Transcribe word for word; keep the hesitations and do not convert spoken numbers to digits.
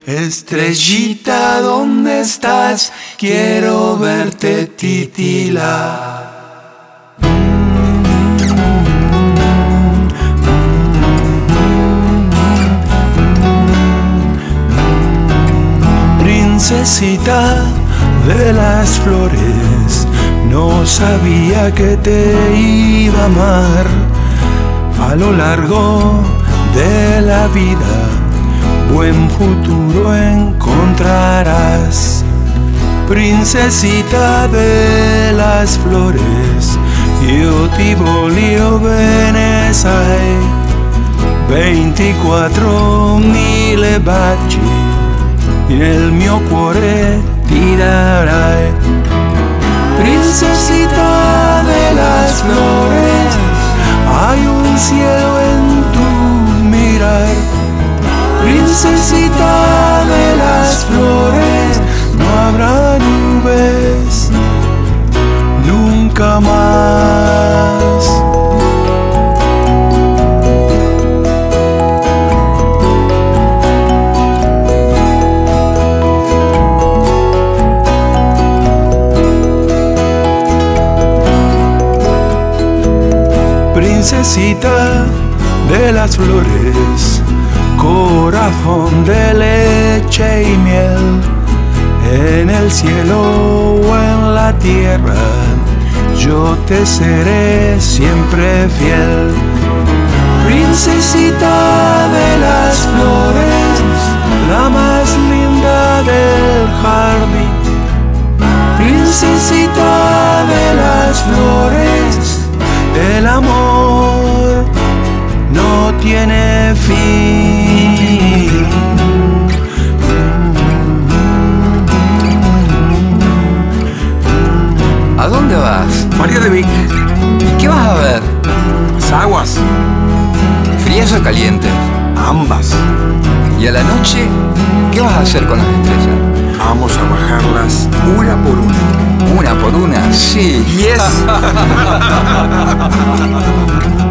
Estrellita, ¿dónde estás? Quiero verte titilar. Princesita de las flores, no sabía que te iba a amar. A lo largo de la vida buen futuro encontrarás. Princesita de las flores, io ti voglio bene, sai. ventiquattromila baci nel mio cuore ti darai. Princesita de las flores, hay un cielo en tu mirar. Princesita de las flores, no habrá nubes nunca más. Princesita de las flores, corazón de leche y miel, en el cielo o en la tierra, yo te seré siempre fiel. Princesita de las flores, la más linda del jardín. Princesita de las flores, el amor no tiene fin. ¿A dónde vas? María de Vic. ¿Y qué vas a ver? Las aguas. ¿Frías o calientes? Ambas. ¿Y a la noche qué vas a hacer con las estrellas? Vamos a bajarlas una por una. ¿Una por una? Sí. Yes.